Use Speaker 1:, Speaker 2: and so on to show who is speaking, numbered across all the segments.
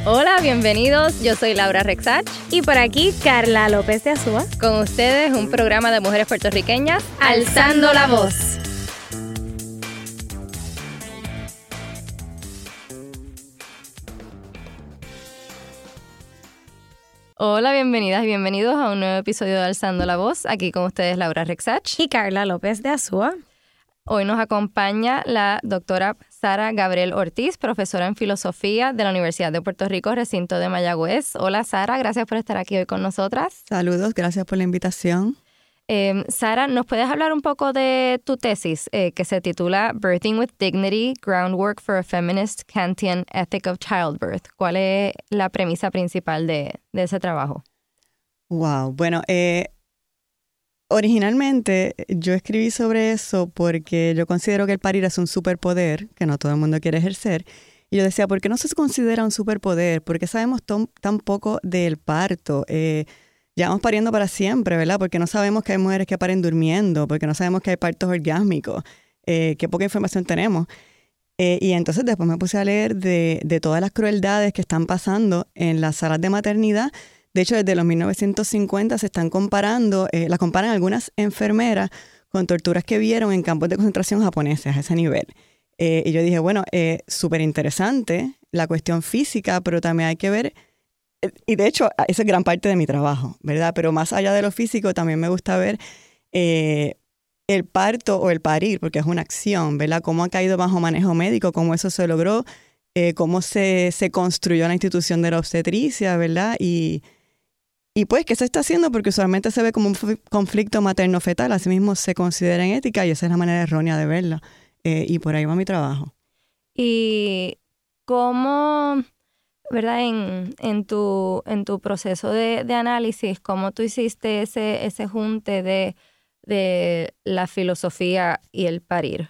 Speaker 1: Hola, bienvenidos. Yo soy Laura Rexach.
Speaker 2: Y por aquí, Carla López de Azúa.
Speaker 1: Con ustedes, un programa de mujeres puertorriqueñas
Speaker 2: Alzando la voz.
Speaker 1: Hola, bienvenidas y bienvenidos a un nuevo episodio de Alzando la Voz. Aquí con ustedes, Laura Rexach.
Speaker 2: Y Carla López de Azúa.
Speaker 1: Hoy nos acompaña la doctora Sara Gabriel Ortiz, profesora en filosofía de la Universidad de Puerto Rico, recinto de Mayagüez. Hola, Sara, gracias por estar aquí hoy con nosotras.
Speaker 3: Saludos, gracias por la invitación.
Speaker 1: Sara, ¿nos puedes hablar un poco de tu tesis que se titula Birthing with Dignity, Groundwork for a Feminist Kantian Ethic of Childbirth? ¿Cuál es la premisa principal de ese trabajo?
Speaker 3: Wow, bueno, originalmente yo escribí sobre eso porque yo considero que el parir es un superpoder que no todo el mundo quiere ejercer. Y yo decía, ¿por qué no se considera un superpoder? ¿Por qué sabemos tan poco del parto? Llevamos pariendo para siempre, ¿verdad? Porque no sabemos que hay mujeres que paren durmiendo, porque no sabemos que hay partos orgásmicos, qué poca información tenemos. Y entonces después me puse a leer de todas las crueldades que están pasando en las salas de maternidad. De hecho, desde los 1950 se están comparando, las comparan algunas enfermeras con torturas que vieron en campos de concentración japoneses a ese nivel. Y yo dije, bueno, súper interesante la cuestión física, pero también hay que ver, y de hecho, esa es gran parte de mi trabajo, ¿verdad? Pero más allá de lo físico, también me gusta ver el parto o el parir, porque es una acción, ¿verdad? Cómo ha caído bajo manejo médico, cómo eso se logró, cómo se construyó la institución de la obstetricia, ¿verdad? Y pues, ¿qué se está haciendo? Porque usualmente se ve como un conflicto materno-fetal, así mismo se considera en ética y esa es la manera errónea de verla. Y por ahí va mi trabajo.
Speaker 1: ¿Y cómo, verdad, en tu proceso de análisis, cómo tú hiciste ese junte de la filosofía y el parir?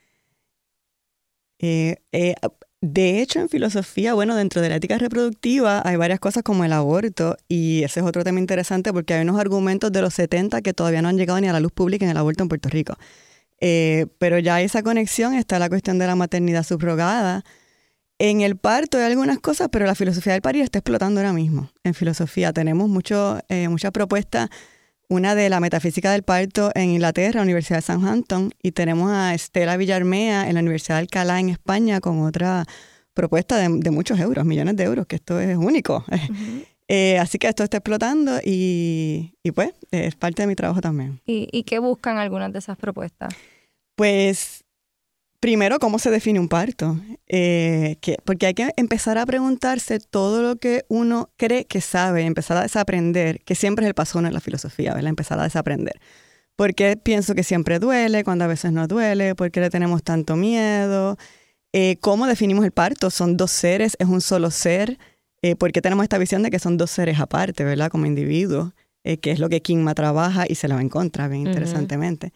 Speaker 3: De hecho, en filosofía, bueno, dentro de la ética reproductiva hay varias cosas como el aborto y ese es otro tema interesante porque hay unos argumentos de los 70 que todavía no han llegado ni a la luz pública en el aborto en Puerto Rico. Pero ya esa conexión está la cuestión de la maternidad subrogada. En el parto hay algunas cosas, pero la filosofía del parir está explotando ahora mismo. En filosofía tenemos muchas propuestas. Una de la metafísica del parto en Inglaterra, Universidad de Southampton, y tenemos a Estela Villarmea en la Universidad de Alcalá en España con otra propuesta de muchos euros, millones de euros, que esto es único. Uh-huh. Así que esto está explotando y pues es parte de mi trabajo también.
Speaker 1: ¿Y qué buscan algunas de esas propuestas?
Speaker 3: Pues primero, ¿cómo se define un parto? Porque hay que empezar a preguntarse todo lo que uno cree que sabe, empezar a desaprender, que siempre es el paso uno en la filosofía, ¿verdad? Empezar a desaprender. ¿Por qué pienso que siempre duele cuando a veces no duele? ¿Por qué le tenemos tanto miedo? ¿Cómo definimos el parto? ¿Son dos seres? ¿Es un solo ser? ¿Por qué tenemos esta visión de que son dos seres aparte, ¿verdad? Como individuos, que es lo que Kingma trabaja y se lo va en contra, bien interesantemente.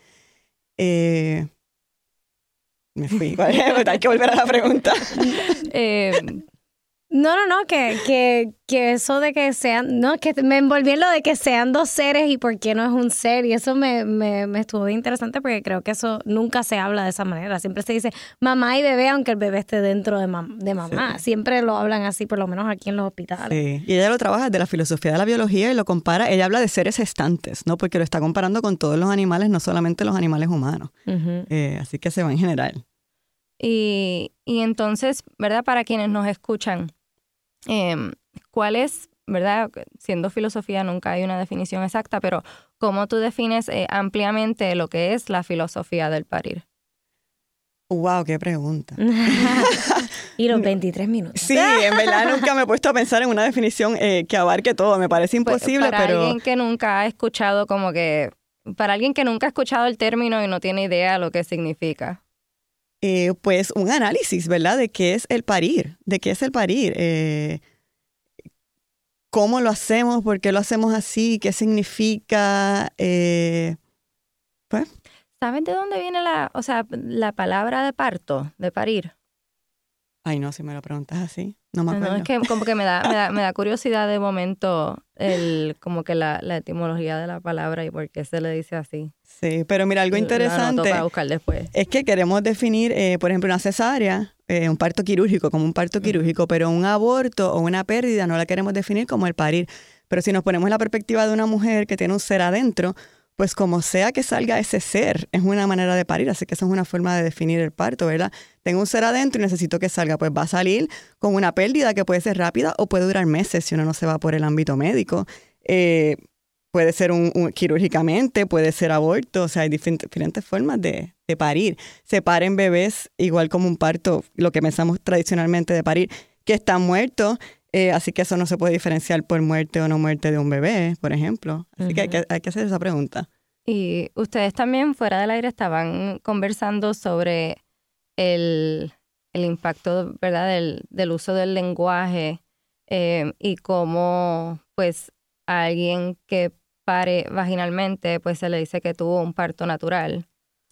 Speaker 3: Me fui. Hay que volver a la pregunta.
Speaker 2: No, que eso de que sean, no, que me envolví en lo de que sean dos seres y por qué no es un ser, y eso me estuvo interesante porque creo que eso nunca se habla de esa manera. Siempre se dice mamá y bebé, aunque el bebé esté dentro de mamá. Sí. Siempre lo hablan así, por lo menos aquí en los hospitales.
Speaker 3: Sí, y ella lo trabaja desde la filosofía de la biología y lo compara, ella habla de seres gestantes, ¿no? Porque lo está comparando con todos los animales, no solamente los animales humanos. Uh-huh. Así que se va en general.
Speaker 1: Y entonces, ¿verdad? Para quienes nos escuchan, ¿cuál es, verdad? Siendo filosofía nunca hay una definición exacta, pero ¿cómo tú defines ampliamente lo que es la filosofía del parir?
Speaker 3: ¡Wow! ¡Qué pregunta!
Speaker 2: Y los 23 minutos.
Speaker 3: Sí, en verdad nunca me he puesto a pensar en una definición que abarque todo. Me parece imposible,
Speaker 1: para
Speaker 3: pero...
Speaker 1: alguien que nunca ha escuchado para alguien que nunca ha escuchado el término y no tiene idea de lo que significa.
Speaker 3: Pues un análisis, ¿verdad? De qué es el parir, cómo lo hacemos, por qué lo hacemos así, qué significa, pues.
Speaker 1: ¿Saben de dónde viene la palabra de parto, de parir?
Speaker 3: Ay, no, si me lo preguntas así, no me acuerdo.
Speaker 1: No, es que como que me da curiosidad de momento como que la etimología de la palabra y por qué se le dice así.
Speaker 3: Sí, pero mira, algo interesante
Speaker 1: para buscar después.
Speaker 3: es que queremos definir, por ejemplo, una cesárea un parto quirúrgico como un parto quirúrgico, pero un aborto o una pérdida no la queremos definir como el parir. Pero si nos ponemos en la perspectiva de una mujer que tiene un ser adentro, pues como sea que salga ese ser, es una manera de parir, así que eso es una forma de definir el parto, ¿verdad? Tengo un ser adentro y necesito que salga, pues va a salir con una pérdida que puede ser rápida o puede durar meses si uno no se va por el ámbito médico. Puede ser quirúrgicamente, puede ser aborto, o sea, hay diferentes formas de parir. Se paren bebés igual como un parto, lo que pensamos tradicionalmente de parir, que están muertos. Así que eso no se puede diferenciar por muerte o no muerte de un bebé, por ejemplo. Así que hay que hacer esa pregunta.
Speaker 1: Y ustedes también fuera del aire estaban conversando sobre el impacto, ¿verdad?, del uso del lenguaje y cómo pues a alguien que pare vaginalmente pues se le dice que tuvo un parto natural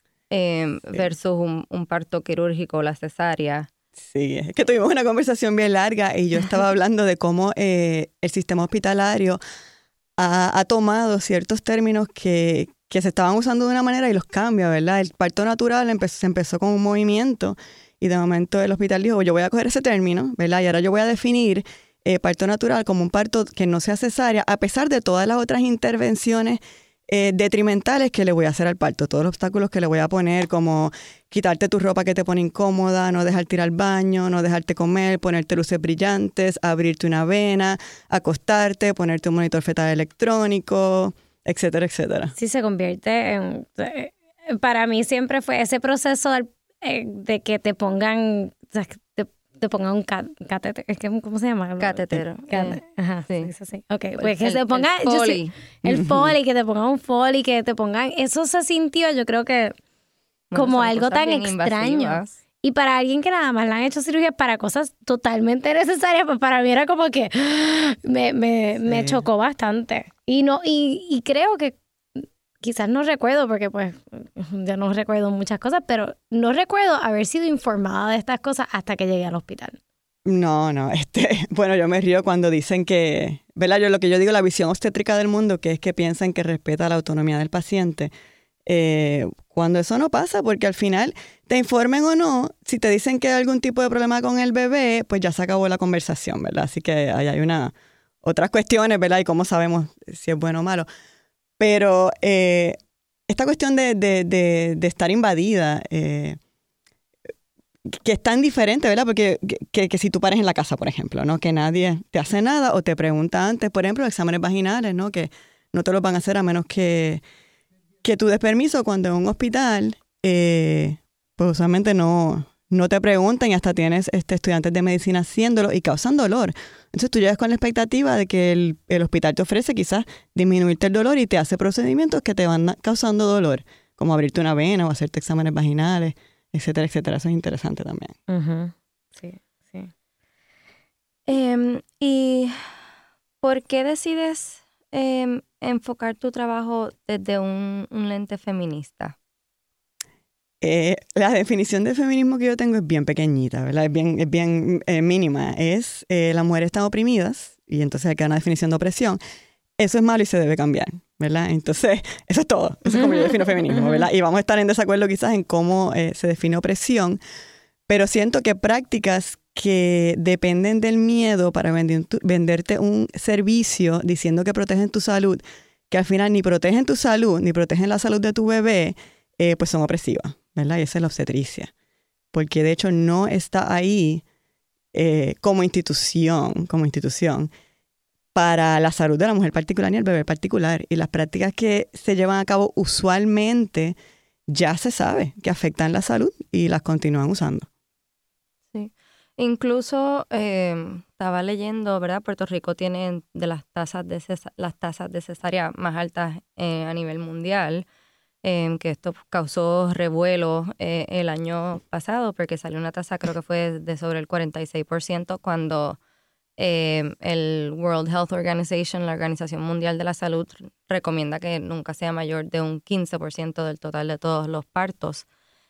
Speaker 1: versus un parto quirúrgico o la cesárea.
Speaker 3: Sí, es que tuvimos una conversación bien larga y yo estaba hablando de cómo el sistema hospitalario ha tomado ciertos términos que se estaban usando de una manera y los cambia, ¿verdad? El parto natural se empezó con un movimiento y de momento el hospital dijo, yo voy a coger ese término, ¿verdad? Y ahora yo voy a definir parto natural como un parto que no sea cesárea, a pesar de todas las otras intervenciones detrimentales que le voy a hacer al parto, todos los obstáculos que le voy a poner, como quitarte tu ropa que te pone incómoda, no dejarte ir al baño, no dejarte comer, ponerte luces brillantes, abrirte una vena, acostarte, ponerte un monitor fetal electrónico, etcétera, etcétera.
Speaker 2: Sí, se convierte en... Para mí siempre fue ese proceso de que te pongan... te pongan un catéter, ¿cómo se llama?
Speaker 1: Catéter.
Speaker 2: Ajá,
Speaker 1: sí.
Speaker 2: Sí. Ok, pues que se ponga...
Speaker 1: El Foley.
Speaker 2: El Foley, que te pongan un Foley, que te pongan... Eso se sintió, yo creo que como algo tan extraño. Invasivas. Y para alguien que nada más le han hecho cirugía para cosas totalmente necesarias, pues para mí era como que me chocó bastante. Y creo que quizás no recuerdo, porque pues ya no recuerdo muchas cosas, pero no recuerdo haber sido informada de estas cosas hasta que llegué al hospital.
Speaker 3: No, bueno, yo me río cuando dicen que, ¿verdad? Lo que yo digo, la visión obstétrica del mundo, que es que piensan que respeta la autonomía del paciente. Cuando eso no pasa, porque al final, te informen o no, si te dicen que hay algún tipo de problema con el bebé, pues ya se acabó la conversación, ¿verdad? Así que ahí hay otras cuestiones, ¿verdad? Y cómo sabemos si es bueno o malo. Pero esta cuestión de estar invadida, que es tan diferente, ¿verdad? Porque que si tú pares en la casa, por ejemplo, ¿no? Que nadie te hace nada o te pregunta antes, por ejemplo, exámenes vaginales, ¿no? Que no te los van a hacer a menos que tú des permiso. Cuando en un hospital, pues usualmente no te preguntan y hasta tienes estudiantes de medicina haciéndolo y causan dolor. Entonces tú llegas con la expectativa de que el hospital te ofrece quizás disminuirte el dolor y te hace procedimientos que te van causando dolor, como abrirte una vena o hacerte exámenes vaginales, etcétera, etcétera. Eso es interesante también.
Speaker 2: Uh-huh. Sí.
Speaker 1: ¿Y por qué decides enfocar tu trabajo desde un lente feminista?
Speaker 3: La definición de feminismo que yo tengo es bien pequeñita, ¿verdad? Es bien mínima. Es las mujeres están oprimidas y entonces hay que dar una definición de opresión. Eso es malo y se debe cambiar, ¿verdad? Entonces, eso es todo. Eso es como yo defino feminismo, ¿verdad? Y vamos a estar en desacuerdo quizás en cómo se define opresión, pero siento que prácticas que dependen del miedo para venderte un servicio diciendo que protegen tu salud, que al final ni protegen tu salud, ni protegen la salud de tu bebé, pues son opresivas, ¿verdad? Y esa es la obstetricia. Porque de hecho no está ahí como institución para la salud de la mujer particular ni el bebé particular. Y las prácticas que se llevan a cabo usualmente ya se sabe que afectan la salud y las continúan usando.
Speaker 1: Sí. Incluso estaba leyendo, ¿verdad? Puerto Rico tiene de las tasas de cesárea más altas a nivel mundial. Que esto causó revuelo el año pasado porque salió una tasa, creo que fue de sobre el 46%, cuando el World Health Organization, la Organización Mundial de la Salud, recomienda que nunca sea mayor de un 15% del total de todos los partos.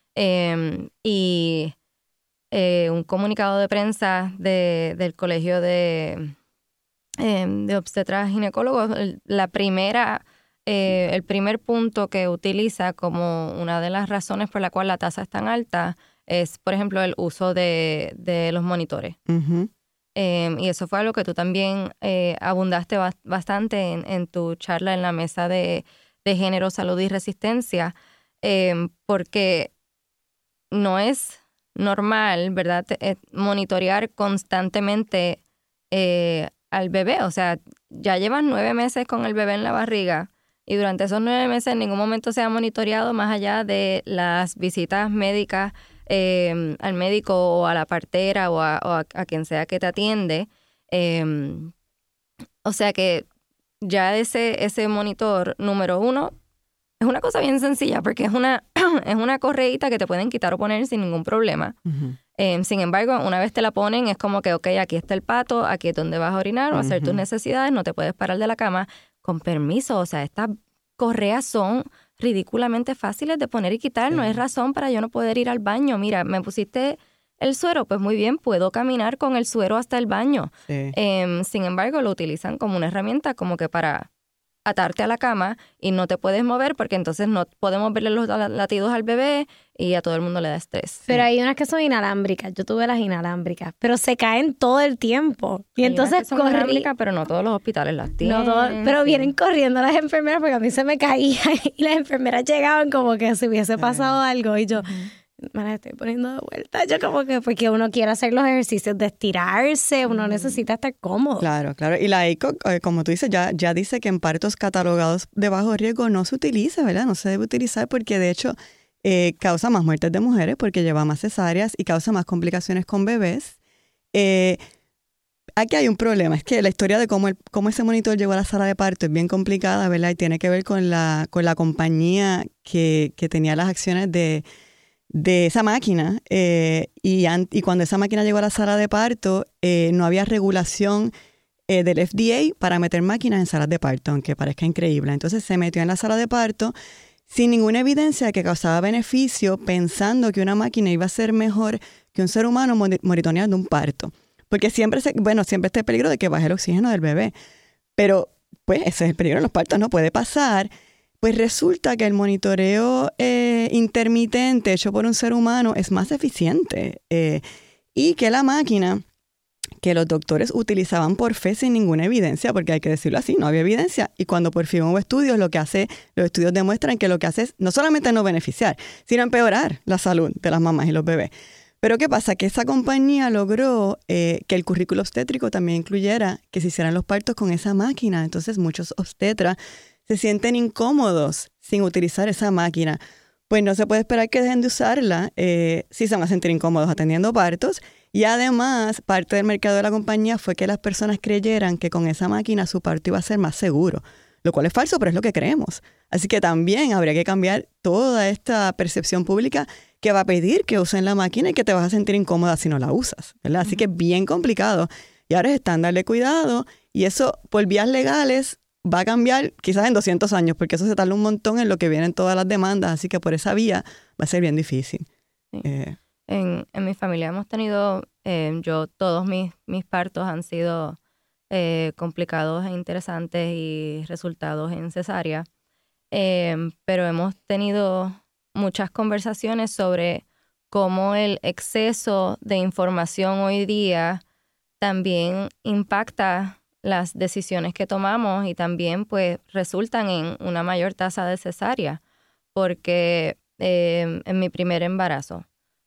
Speaker 1: Y un comunicado de prensa del Colegio de Obstetras Ginecólogos, el primer punto que utiliza como una de las razones por la cual la tasa es tan alta es, por ejemplo, el uso de los monitores.
Speaker 3: Ujú.
Speaker 1: Y eso fue algo que tú también abundaste bastante en tu charla en la mesa de género, salud y resistencia, porque no es normal, ¿verdad?, monitorear constantemente al bebé. O sea, ya llevas 9 meses con el bebé en la barriga y durante esos 9 meses en ningún momento se ha monitoreado más allá de las visitas médicas al médico o a la partera o a quien sea que te atiende. O sea que ya ese monitor número 1 es una cosa bien sencilla porque es una correíta que te pueden quitar o poner sin ningún problema.
Speaker 3: Ujú.
Speaker 1: Sin embargo, una vez te la ponen, es como que, ok, aquí está el pato, aquí es donde vas a orinar o a hacer tus necesidades, no te puedes parar de la cama. Con permiso, o sea, estas correas son ridículamente fáciles de poner y quitar. No hay razón para yo no poder ir al baño. Mira, me pusiste el suero, pues muy bien, puedo caminar con el suero hasta el baño.
Speaker 3: Sí.
Speaker 1: Sin embargo, lo utilizan como una herramienta como que para atarte a la cama y no te puedes mover porque entonces no podemos verle los latidos al bebé y a todo el mundo le da estrés.
Speaker 2: Pero hay unas que son inalámbricas. Yo tuve las inalámbricas, pero se caen todo el tiempo. Y
Speaker 1: Hay unas
Speaker 2: entonces
Speaker 1: que son inalámbricas, pero no todos los hospitales las tienen.
Speaker 2: pero
Speaker 1: Sí.
Speaker 2: vienen corriendo las enfermeras porque a mí se me caía y las enfermeras llegaban como que si hubiese pasado algo y yo me las estoy poniendo de vuelta. Yo como que porque uno quiere hacer los ejercicios de estirarse, uno necesita estar cómodo.
Speaker 3: Claro, claro. Y la ACOG, como tú dices, ya dice que en partos catalogados de bajo riesgo no se utiliza, ¿verdad? No se debe utilizar porque de hecho causa más muertes de mujeres porque lleva más cesáreas y causa más complicaciones con bebés. Aquí hay un problema, es que la historia de cómo ese monitor llegó a la sala de parto es bien complicada, ¿verdad? Y tiene que ver con la compañía que tenía las acciones de esa máquina. Y cuando esa máquina llegó a la sala de parto, no había regulación del FDA para meter máquinas en salas de parto, aunque parezca increíble. Entonces se metió en la sala de parto sin ninguna evidencia de que causaba beneficio, pensando que una máquina iba a ser mejor que un ser humano monitoreando un parto. Porque siempre está el peligro de que baje el oxígeno del bebé. Pero, pues, ese es el peligro en los partos, no puede pasar. Pues resulta que el monitoreo intermitente hecho por un ser humano es más eficiente. Y que la máquina que los doctores utilizaban por fe sin ninguna evidencia, porque hay que decirlo así, no había evidencia. Y cuando por fin hubo estudios, los estudios demuestran que lo que hace es no solamente no beneficiar, sino empeorar la salud de las mamás y los bebés. Pero ¿qué pasa? Que esa compañía logró que el currículo obstétrico también incluyera que se hicieran los partos con esa máquina. Entonces muchos obstetras se sienten incómodos sin utilizar esa máquina. Pues no se puede esperar que dejen de usarla si se van a sentir incómodos atendiendo partos. Y además, parte del mercado de la compañía fue que las personas creyeran que con esa máquina su parto iba a ser más seguro. Lo cual es falso, pero es lo que creemos. Así que también habría que cambiar toda esta percepción pública que va a pedir que usen la máquina y que te vas a sentir incómoda si no la usas, ¿verdad? Así que es bien complicado. Y ahora es estándar de cuidado y eso por vías legales va a cambiar quizás en 200 años, porque eso se tarda un montón en lo que vienen todas las demandas, así que por esa vía va a ser bien difícil.
Speaker 1: Sí. En mi familia hemos tenido, todos mis partos han sido complicados e interesantes y resultados en cesárea, pero hemos tenido muchas conversaciones sobre cómo el exceso de información hoy día también impacta las decisiones que tomamos y también pues resultan en una mayor tasa de cesárea, porque en mi primer embarazo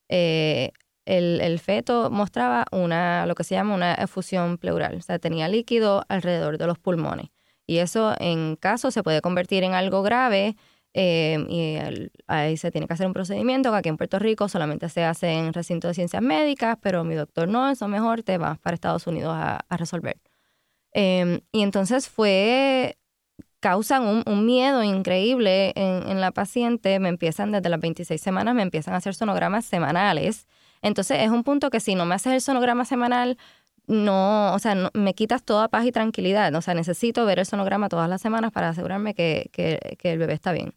Speaker 1: el feto mostraba lo que se llama una efusión pleural, o sea, tenía líquido alrededor de los pulmones y eso en caso se puede convertir en algo grave y ahí se tiene que hacer un procedimiento que aquí en Puerto Rico solamente se hace en recinto de ciencias médicas, pero mi doctor no, eso mejor te vas para Estados Unidos a resolver. Y entonces causan un miedo increíble en la paciente. Me empiezan desde las 26 semanas, me empiezan a hacer sonogramas semanales. Entonces es un punto que si no me haces el sonograma semanal, no, o sea, no, me quitas toda paz y tranquilidad. O sea, necesito ver el sonograma todas las semanas para asegurarme que el bebé está bien.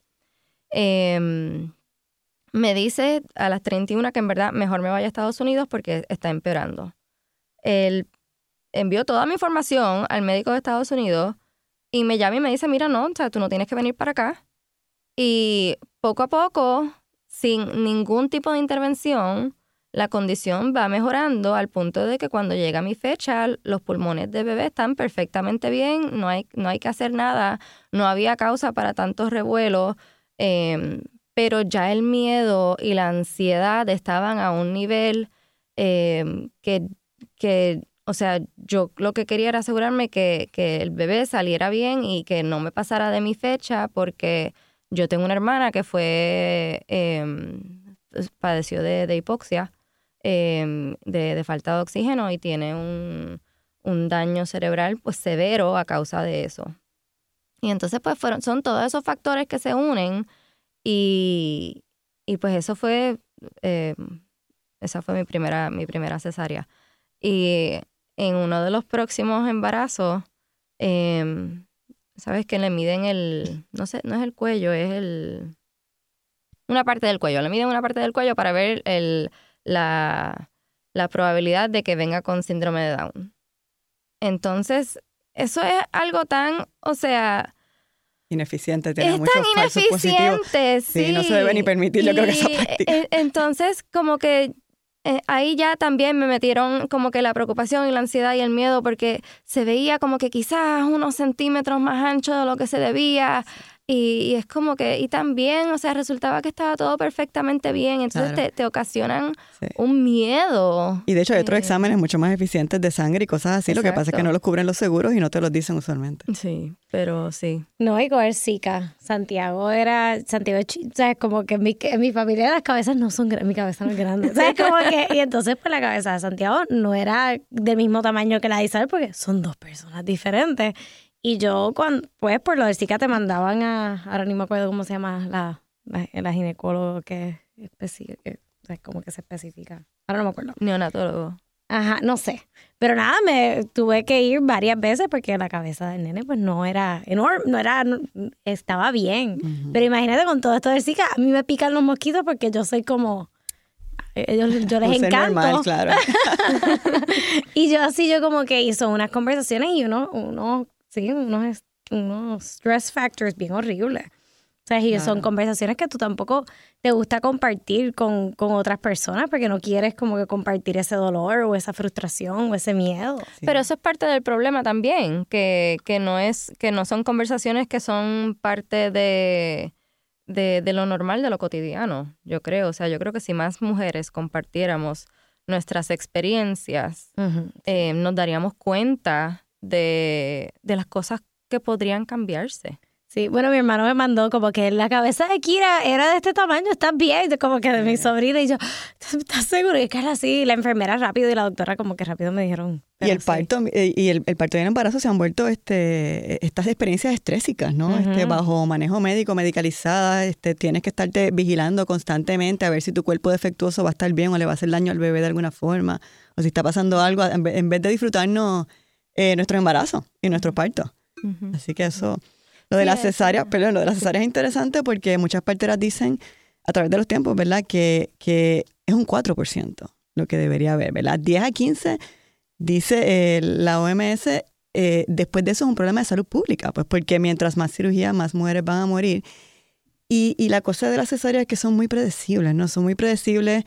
Speaker 1: Me dice a las 31 que en verdad mejor me vaya a Estados Unidos porque está empeorando. Él envió toda mi información al médico de Estados Unidos y me llama y me dice, mira, no, o sea, tú no tienes que venir para acá. Y poco a poco, sin ningún tipo de intervención, la condición va mejorando al punto de que cuando llega mi fecha, los pulmones de bebé están perfectamente bien, no hay que hacer nada, no había causa para tantos revuelos, pero ya el miedo y la ansiedad estaban a un nivel que, o sea, yo lo que quería era asegurarme que el bebé saliera bien y que no me pasara de mi fecha, porque yo tengo una hermana que padeció de hipoxia, de falta de oxígeno, y tiene un daño cerebral pues severo a causa de eso. Y entonces pues son todos esos factores que se unen y pues esa fue mi primera cesárea. Y en uno de los próximos embarazos, ¿sabes? Que le miden no sé, no es el cuello, es una parte del cuello. Le miden una parte del cuello para ver la probabilidad de que venga con síndrome de Down. Entonces, eso es algo tan, o sea...
Speaker 3: ineficiente, tiene
Speaker 1: es
Speaker 3: muchos
Speaker 1: tan
Speaker 3: falsos positivos.
Speaker 1: Sí,
Speaker 3: no se debe ni permitir, yo creo que esa práctica.
Speaker 1: Entonces, como que ahí ya también me metieron como que la preocupación y la ansiedad y el miedo, porque se veía como que quizás unos centímetros más ancho de lo que se debía. Y es como que, y también, o sea, resultaba que estaba todo perfectamente bien. Entonces claro, te ocasionan un miedo.
Speaker 3: Y de hecho hay otros exámenes mucho más eficientes de sangre y cosas así. Exacto. Lo que pasa es que no los cubren los seguros y no te los dicen usualmente.
Speaker 1: Sí, pero sí.
Speaker 2: No, y coger Zika. Santiago, o sea, como que en mi familia las cabezas no son grandes, mi cabeza no es grande. O sea, como que, y entonces pues la cabeza de Santiago no era del mismo tamaño que la de Isabel, porque son dos personas diferentes. Y yo, pues por lo del Zika te mandaban ahora ni me acuerdo cómo se llama la ginecólogo que es como que se especifica. Ahora no me acuerdo.
Speaker 1: Neonatólogo.
Speaker 2: Ajá, no sé. Pero nada, me tuve que ir varias veces porque la cabeza del nene pues no era enorme, estaba bien. Uh-huh. Pero imagínate con todo esto del Zika, a mí me pican los mosquitos porque yo soy como... yo les encanto.
Speaker 3: Normal, claro.
Speaker 2: Y yo como que hizo unas conversaciones y unos stress factors bien horribles. O sea, y claro, son conversaciones que tú tampoco te gusta compartir con otras personas porque no quieres como que compartir ese dolor o esa frustración o ese miedo.
Speaker 1: Sí. Pero eso es parte del problema también, que no son conversaciones que son parte de lo normal, de lo cotidiano, yo creo. O sea, yo creo que si más mujeres compartiéramos nuestras experiencias, uh-huh, nos daríamos cuenta de las cosas que podrían cambiarse.
Speaker 2: Sí, bueno, mi hermano me mandó como que la cabeza de Kira era de este tamaño, está bien, como que de mi sobrina, y yo, ¿estás seguro? Y que era así, la enfermera rápido y la doctora como que rápido me dijeron.
Speaker 3: Y el parto y el parto y el embarazo se han vuelto estas experiencias estrésicas, ¿no? Uh-huh. Bajo manejo médico, medicalizada, tienes que estarte vigilando constantemente a ver si tu cuerpo defectuoso va a estar bien o le va a hacer daño al bebé de alguna forma, o si está pasando algo, en vez de disfrutarnos nuestro embarazo y nuestro parto. Uh-huh. Así que eso... Lo de la cesárea, es interesante porque muchas parteras dicen a través de los tiempos, ¿verdad? Que es un 4% lo que debería haber, ¿verdad? 10 a 15, dice la OMS, después de eso es un problema de salud pública, pues porque mientras más cirugía, más mujeres van a morir. Y la cosa de la cesárea es que son muy predecibles, ¿no? Son muy predecibles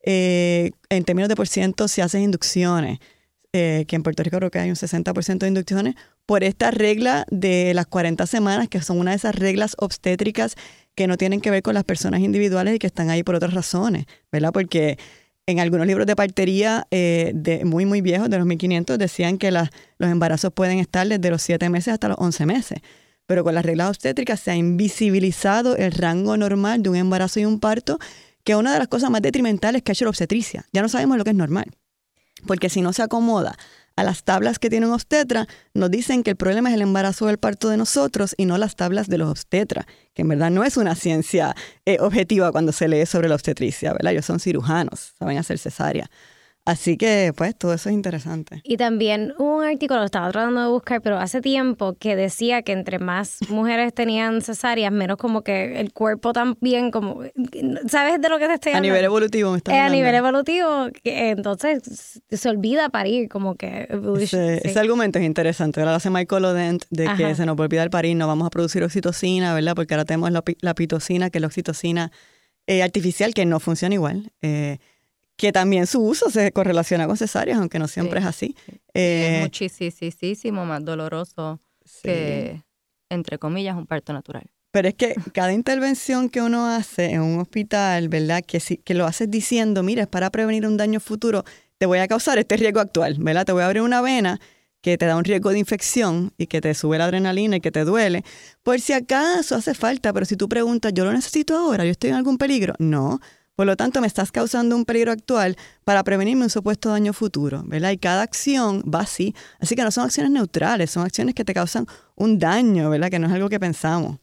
Speaker 3: en términos de % si haces inducciones. Que en Puerto Rico creo que hay un 60% de inducciones, por esta regla de las 40 semanas, que son una de esas reglas obstétricas que no tienen que ver con las personas individuales y que están ahí por otras razones, ¿verdad? Porque en algunos libros de partería muy, muy viejos, de los 1500, decían que los embarazos pueden estar desde los 7 meses hasta los 11 meses. Pero con las reglas obstétricas se ha invisibilizado el rango normal de un embarazo y un parto, que es una de las cosas más detrimentales que ha hecho la obstetricia. Ya no sabemos lo que es normal. Porque si no se acomoda a las tablas que tiene un obstetra, nos dicen que el problema es el embarazo o el parto de nosotros y no las tablas de los obstetras, que en verdad no es una ciencia objetiva cuando se lee sobre la obstetricia, ¿verdad? Ellos son cirujanos, saben hacer cesárea. Así que, pues, todo eso es interesante.
Speaker 2: Y también hubo un artículo, lo estaba tratando de buscar, pero hace tiempo, que decía que entre más mujeres tenían cesáreas, menos como que el cuerpo también, como, ¿sabes de lo que te estoy hablando?
Speaker 3: A nivel evolutivo me estás hablando.
Speaker 2: A nivel evolutivo, entonces se olvida parir, como que...
Speaker 3: Ese argumento es interesante. Ahora lo hace Michael Odent, de que Ajá. se nos olvida el parir, no vamos a producir oxitocina, ¿verdad? Porque ahora tenemos la pitocina, que es la oxitocina artificial, que no funciona igual. que también su uso se correlaciona con cesáreas, aunque no siempre es así.
Speaker 1: Es muchísimo más doloroso que, entre comillas, un parto natural.
Speaker 3: Pero es que cada intervención que uno hace en un hospital, ¿verdad? Que lo haces diciendo, mira, es para prevenir un daño futuro, te voy a causar este riesgo actual, ¿verdad? Te voy a abrir una vena que te da un riesgo de infección y que te sube la adrenalina y que te duele. Por si acaso hace falta, pero si tú preguntas, ¿yo lo necesito ahora? ¿Yo estoy en algún peligro? No. Por lo tanto, me estás causando un peligro actual para prevenirme un supuesto daño futuro, ¿verdad? Y cada acción va así. Así que no son acciones neutrales, son acciones que te causan un daño, ¿verdad? Que no es algo que pensamos.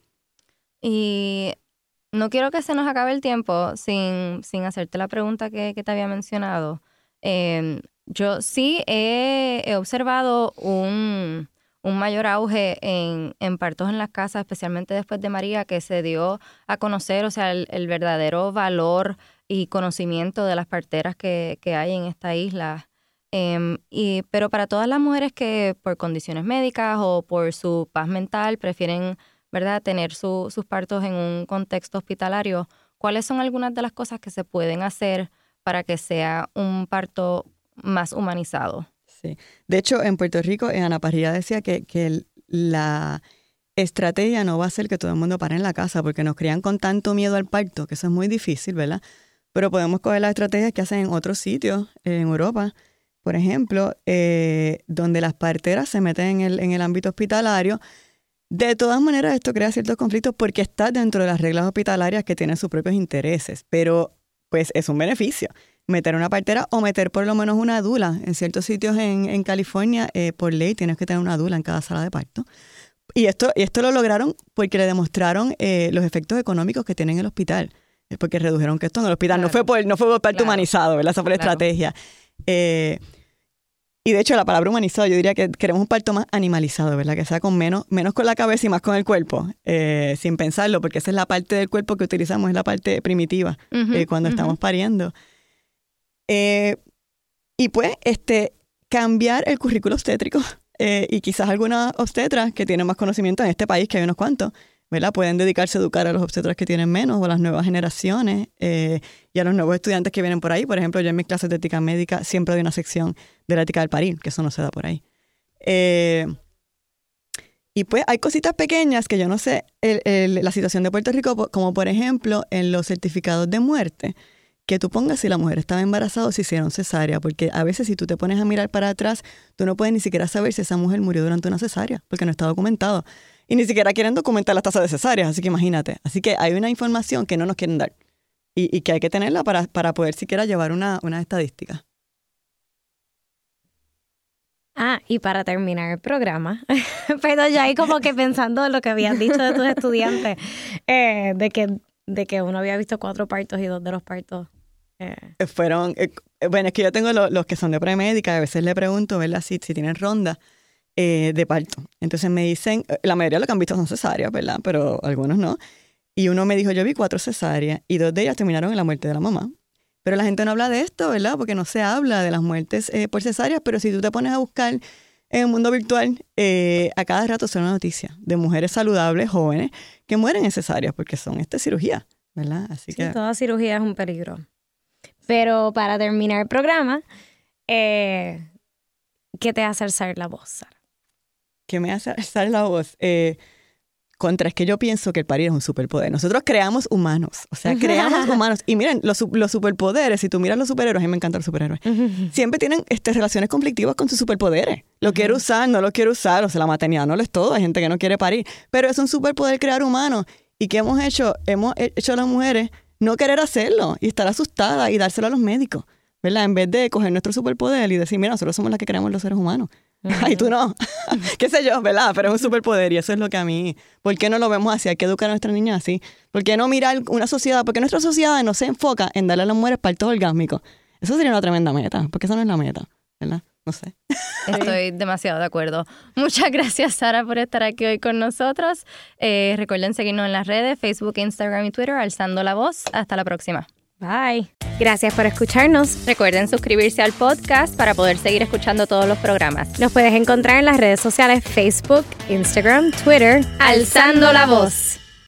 Speaker 1: Y no quiero que se nos acabe el tiempo sin hacerte la pregunta que te había mencionado. Yo sí he observado un mayor auge en partos en las casas, especialmente después de María, que se dio a conocer, o sea, el verdadero valor y conocimiento de las parteras que hay en esta isla. Pero para todas las mujeres que por condiciones médicas o por su paz mental prefieren, ¿verdad?, tener sus partos en un contexto hospitalario, ¿cuáles son algunas de las cosas que se pueden hacer para que sea un parto más humanizado? Sí.
Speaker 3: De hecho, en Puerto Rico, Ana Parrilla decía que la estrategia no va a ser que todo el mundo pare en la casa, porque nos crían con tanto miedo al parto, que eso es muy difícil, ¿verdad? Pero podemos coger las estrategias que hacen en otros sitios, en Europa, por ejemplo, donde las parteras se meten en el ámbito hospitalario. De todas maneras, esto crea ciertos conflictos porque está dentro de las reglas hospitalarias que tienen sus propios intereses, pero pues es un beneficio. Meter una partera o meter por lo menos una dula. En ciertos sitios en California, por ley, tienes que tener una dula en cada sala de parto. Y esto lo lograron porque le demostraron los efectos económicos que tiene en el hospital. Porque redujeron costo en el hospital. Claro. No fue por parto humanizado, ¿verdad? Esa fue la estrategia. Y de hecho, la palabra humanizado, yo diría que queremos un parto más animalizado, ¿verdad? Que sea con menos con la cabeza y más con el cuerpo, sin pensarlo, porque esa es la parte del cuerpo que utilizamos, es la parte primitiva cuando estamos pariendo. Y pues, cambiar el currículo obstétrico y quizás algunas obstetras que tienen más conocimiento en este país, que hay unos cuantos, ¿verdad? Pueden dedicarse a educar a los obstetras que tienen menos o a las nuevas generaciones y a los nuevos estudiantes que vienen por ahí. Por ejemplo, yo en mis clases de ética médica siempre doy una sección de la ética del parir, que eso no se da por ahí. Y pues hay cositas pequeñas que yo no sé, la situación de Puerto Rico, como por ejemplo en los certificados de muerte, que tú pongas si la mujer estaba embarazada o si hicieron cesárea, porque a veces si tú te pones a mirar para atrás, tú no puedes ni siquiera saber si esa mujer murió durante una cesárea, porque no está documentado. Y ni siquiera quieren documentar las tasas de cesáreas, así que imagínate. Así que hay una información que no nos quieren dar y que hay que tenerla para poder siquiera llevar una estadística.
Speaker 2: Y para terminar el programa, pero ya ahí como que pensando en lo que habían dicho de tus estudiantes, de que uno había visto 4 partos y 2 de los partos.
Speaker 3: Fueron, bueno, es que yo tengo los que son de premédica, a veces le pregunto, ¿verdad? Si tienen ronda de parto. Entonces me dicen, la mayoría de lo que han visto son cesáreas, ¿verdad? Pero algunos no. Y uno me dijo, yo vi 4 cesáreas y 2 de ellas terminaron en la muerte de la mamá. Pero la gente no habla de esto, ¿verdad? Porque no se habla de las muertes por cesáreas, pero si tú te pones a buscar en el mundo virtual, a cada rato sale una noticia de mujeres saludables, jóvenes, que mueren en cesáreas porque son cirugía, ¿verdad? Así que
Speaker 2: toda cirugía es un peligro. Pero para terminar el programa, ¿qué te hace alzar la voz, Sara?
Speaker 3: ¿Qué me hace alzar la voz? Es que yo pienso que el parir es un superpoder. Nosotros creamos humanos, creamos humanos. Y miren, los superpoderes, si tú miras los superhéroes, a mí me encantan los superhéroes, siempre tienen relaciones conflictivas con sus superpoderes. Lo quiero usar, no lo quiero usar, o sea, la maternidad no lo es todo, hay gente que no quiere parir, pero es un superpoder crear humanos. ¿Y qué hemos hecho? Hemos hecho a las mujeres no querer hacerlo y estar asustadas y dárselo a los médicos, ¿verdad? En vez de coger nuestro superpoder y decir, mira, nosotros somos las que creamos los seres humanos. Ay, tú no. Qué sé yo, ¿verdad? Pero es un superpoder y eso es lo que a mí... ¿Por qué no lo vemos así? Hay que educar a nuestras niñas así. ¿Por qué no mirar una sociedad? Porque nuestra sociedad no se enfoca en darle a las mujeres partos orgásmicos. Eso sería una tremenda meta, porque esa no es la meta, ¿verdad? No sé.
Speaker 1: Estoy demasiado de acuerdo. Muchas gracias, Sara, por estar aquí hoy con nosotros. Recuerden seguirnos en las redes, Facebook, Instagram y Twitter, Alzando la Voz. Hasta la próxima.
Speaker 2: Bye. Gracias por escucharnos.
Speaker 1: Recuerden suscribirse al podcast para poder seguir escuchando todos los programas.
Speaker 2: Nos puedes encontrar en las redes sociales Facebook, Instagram, Twitter.
Speaker 1: Alzando la Voz.